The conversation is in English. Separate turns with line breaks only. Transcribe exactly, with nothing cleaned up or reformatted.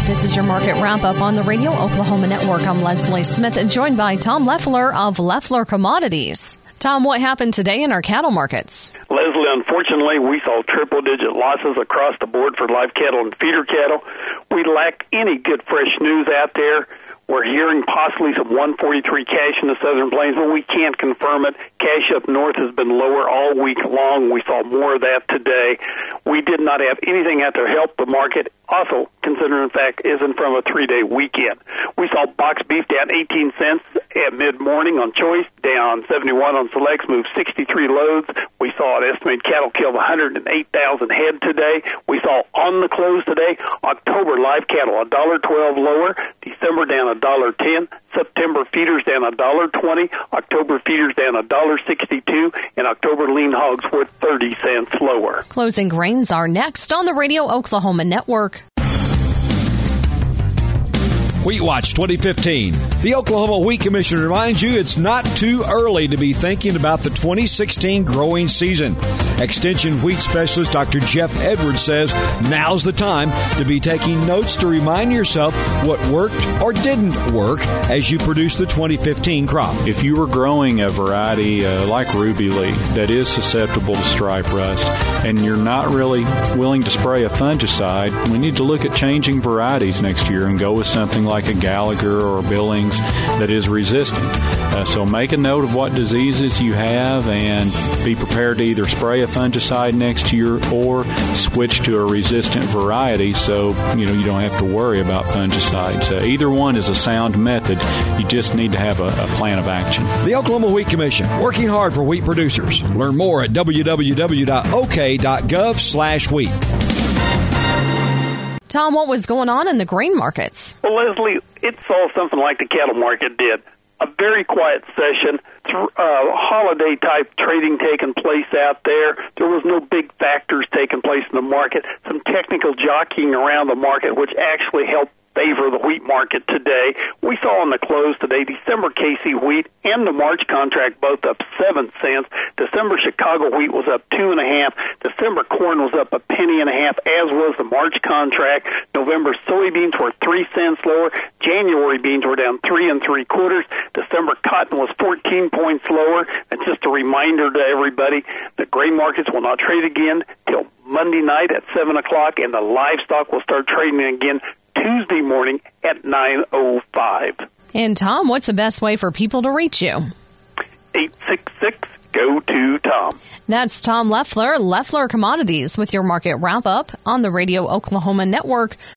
This is your market wrap-up on the Radio Oklahoma Network. I'm Leslie Smith, joined by Tom Leffler of Leffler Commodities. Tom, what happened today in our cattle markets?
Leslie, unfortunately, we saw triple-digit losses across the board for live cattle and feeder cattle. We lack any good fresh news out there. We're hearing possibly some one forty-three cash in the Southern Plains, but we can't confirm it. Cash up north has been lower all week long. We saw more of that today. We did not have anything out there to help the market. Also, considering the fact, isn't from a three-day weekend. We saw box beef down eighteen cents at mid-morning on choice, down seventy-one on selects, moved sixty-three loads. We saw an estimated cattle kill of one hundred eight thousand head today. We saw on the close today, October live cattle one dollar twelve lower, December down one dollar ten, September feeders down one dollar twenty, October feeders down one dollar sixty-two, and October lean hogs were thirty cents lower.
Closing grains are next on the Radio Oklahoma Network.
Wheat Watch twenty fifteen. The Oklahoma Wheat Commission reminds you it's not too early to be thinking about the twenty sixteen growing season. Extension Wheat Specialist Doctor Jeff Edwards says now's the time to be taking notes to remind yourself what worked or didn't work as you produce the twenty fifteen crop.
If you were growing a variety uh, like Ruby Lee that is susceptible to stripe rust and you're not really willing to spray a fungicide, we need to look at changing varieties next year and go with something like like a Gallagher or Billings that is resistant. Uh, so make a note of what diseases you have and be prepared to either spray a fungicide next year or switch to a resistant variety so you know you don't have to worry about fungicides. Uh, either one is a sound method. You just need to have a, a plan of action.
The Oklahoma Wheat Commission, working hard for wheat producers. Learn more at w w w dot o k dot gov slash wheat.
Tom, what was going on in the grain markets?
Well, Leslie, it saw something like the cattle market did. A very quiet session, uh, holiday-type trading taking place out there. There was no big factors taking place in the market. Some technical jockeying around the market, which actually helped favor the wheat market today. We saw on the close today December K C wheat and the March contract both up seven cents. December Chicago wheat was up two and a half. December corn was up a penny and a half, as was the March contract. November soybeans were three cents lower. January beans were down three and three quarters. December cotton was fourteen points lower. And just a reminder to everybody, the grain markets will not trade again till Monday night at seven o'clock, and the livestock will start trading again Tuesday morning at nine oh five.
And Tom, what's the best way for people to reach you?
eight six six, G O two, Tom.
That's Tom Leffler, Leffler Commodities, with your market wrap-up on the Radio Oklahoma Network.